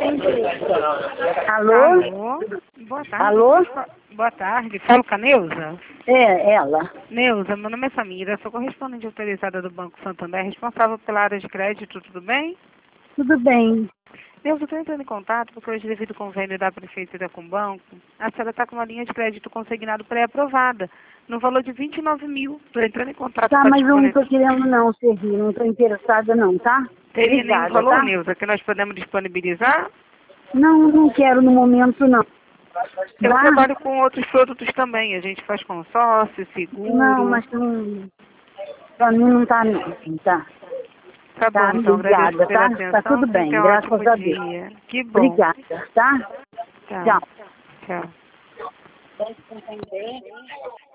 Alô? Alô? Boa tarde. Alô? Boa tarde. Fala com a Neuza? É, ela. Neuza, meu nome é Samira, sou correspondente autorizada do Banco Santander, responsável pela área de crédito, tudo bem? Tudo bem. Neuza, estou entrando em contato porque hoje, devido ao convênio da Prefeitura com o banco, a senhora está com uma linha de crédito consignado pré-aprovada, no valor de 29 mil. Estou entrando em contato Tá, para mas eu não disponibilizar. tô querendo não servir, não tô interessada não, tá? Teria nenhum Obrigada, valor, tá? Neuza, que nós podemos disponibilizar? Não, não quero no momento não. Eu Tá? trabalho com outros produtos também. A gente faz consórcio, Não, seguro. mas não, pra mim não tá não, tá? Tá Tá, bom, então agradeço obrigada, pela tá? Tá atenção. tudo Você bem, tenha um graças ótimo a Deus. dia. Que bom. Obrigada, tá? Tchau. Tchau. Tchau.